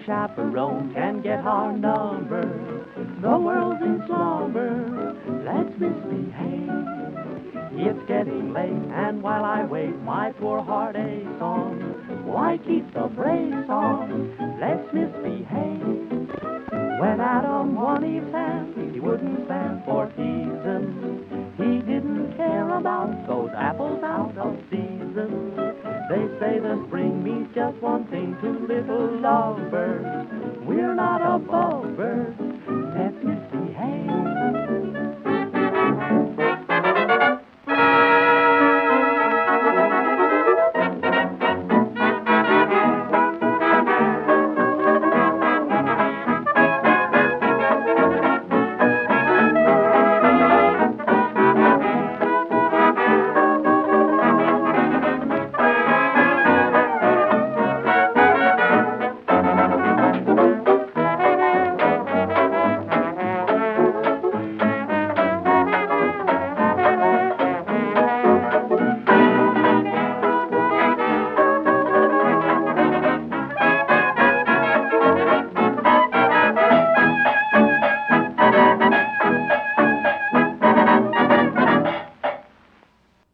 chaperone can get our number. The world's in slumber, let's misbehave. It's getting late, and while I wait, my poor heart aches on. Why keep the brakes on? Let's misbehave. When Adam won Eve's hand, he wouldn't stand for teasing. He didn't care about those apples out of season. They say the spring means just one thing to little lovebirds. We're not above birds. Let's